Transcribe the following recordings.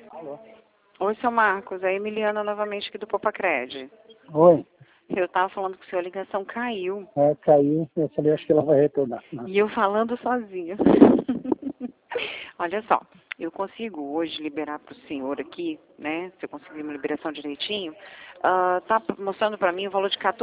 Alô? Oi, seu Marcos. É a Emiliana novamente aqui do Popacred. Oi. Eu tava falando que a sua ligação caiu. Caiu. Eu falei, acho que ela vai retornar. E eu falando sozinha. Olha só, eu consigo hoje liberar para o senhor aqui, né? Se eu conseguir uma liberação direitinho, tá mostrando para mim o valor de R$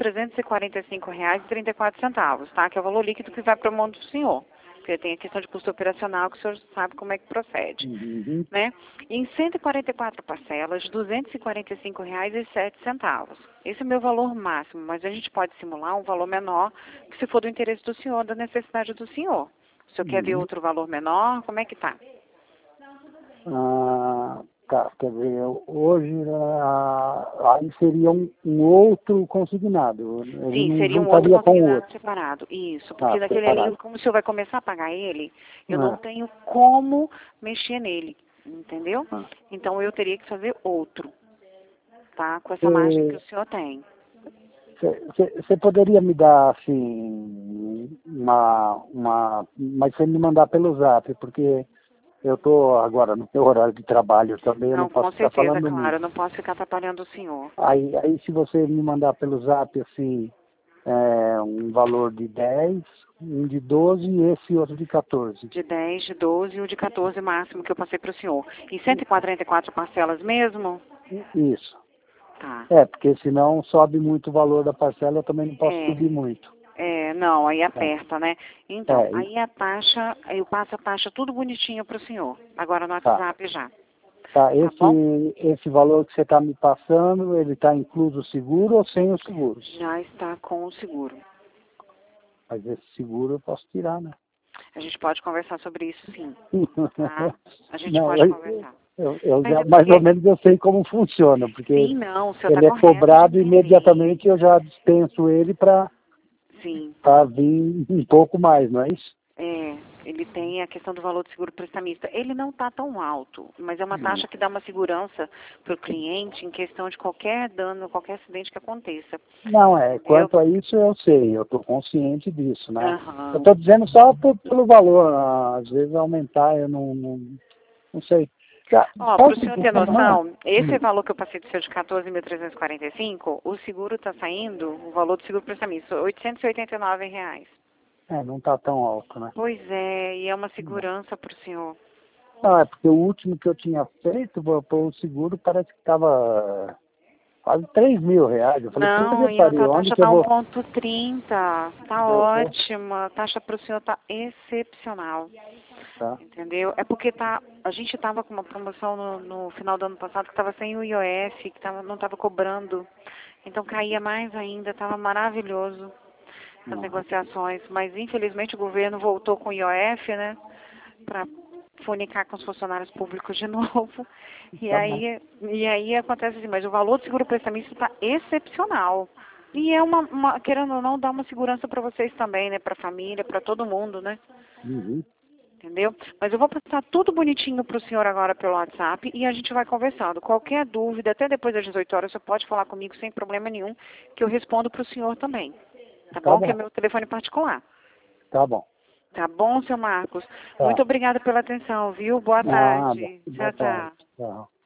14.345,34, tá? Que é o valor líquido que vai para o mão do senhor. Porque tem a questão de custo operacional que o senhor sabe como é que procede. Uhum. Né? Em 144 parcelas, R$ 245,07. Esse é o meu valor máximo, mas a gente pode simular um valor menor, que se for do interesse do senhor, da necessidade do senhor. O senhor quer ver outro valor menor? Como é que tá? Tá, quer ver, hoje aí seria um outro consignado. Ele Sim, não seria um outro juntaria com o consignado outro. separado. Isso, porque daquele ali, Separado. como o senhor vai começar a pagar ele, eu não tenho como mexer nele, entendeu? Então eu teria que fazer outro, tá? Com essa margem que o senhor tem. Você poderia me dar, assim, mas você me mandar pelo zap, porque eu estou agora no meu horário de trabalho também, eu não Não, posso com ficar certeza, falando claro, nisso. eu não posso ficar atrapalhando o senhor. Aí se você me mandar pelo zap, assim, um valor de 10, um de 12 e esse outro de 14. De 10, de 12 e o de 14 máximo que eu passei para o senhor. Em 144 parcelas mesmo? Isso. Tá. Porque senão sobe muito o valor da parcela, eu também não posso subir muito. Não, aí aperta, né? Então, É, aí a taxa, eu passo a taxa tudo bonitinho para o senhor. Agora no tá. WhatsApp já. Tá, Tá bom? esse valor que você está me passando, ele está incluso o seguro ou sem o seguro? Já está com o seguro. Mas esse seguro eu posso tirar, né? A gente pode conversar sobre isso sim. Tá? A gente Não, pode conversar. eu Mas já, é mais ou porque... menos eu sei como funciona, porque Sim, não, o senhor está ele é correto de cobrado entender. imediatamente, eu já dispenso ele para Sim. vir um pouco mais, não é isso? Ele tem a questão do valor do seguro prestamista. Ele não está tão alto, mas é uma Não. taxa que dá uma segurança para o cliente em questão de qualquer dano, qualquer acidente que aconteça. Não, Entendeu? quanto a isso eu sei, eu estou consciente disso, né? Eu Aham. estou dizendo só pelo valor, às vezes aumentar, eu não sei. Já, Ó, para o posso senhor ter confirmar? noção, esse valor que eu passei do seu de 14.345, o seguro está saindo, o valor do seguro prestamista, R$ 889. Não está tão alto, né? Pois é, e é uma segurança para o senhor. Não, é porque o último que eu tinha feito por o seguro parece que estava quase R$ 3.000. Eu falei, puta Não, que e a pariu, taxa onde que eu está vou? 1,30. Tá Eu vou? ótima. A taxa para o senhor tá excepcional. Tá. Entendeu? É porque a gente estava com uma promoção no final do ano passado que estava sem o IOF, que não estava cobrando. Então caía mais ainda, estava maravilhoso as Não. negociações. Mas infelizmente o governo voltou com o IOF, né? Para funicar com os funcionários públicos de novo. Tá bom. E aí acontece assim, mas o valor do seguro prestamista está excepcional. E é querendo ou não, dá uma segurança para vocês também, né? Para a família, para todo mundo, né? Uhum. Entendeu? Mas eu vou passar tudo bonitinho para o senhor agora pelo WhatsApp e a gente vai conversando. Qualquer dúvida, até depois das 18 horas, você pode falar comigo sem problema nenhum, que eu respondo para o senhor também. Tá bom? Que é meu telefone particular. Tá bom. Tá bom, seu Marcos? Tá. Muito obrigada pela atenção, viu? Boa Nada. tarde. Boa Tchau, tarde. tchau. Tchau.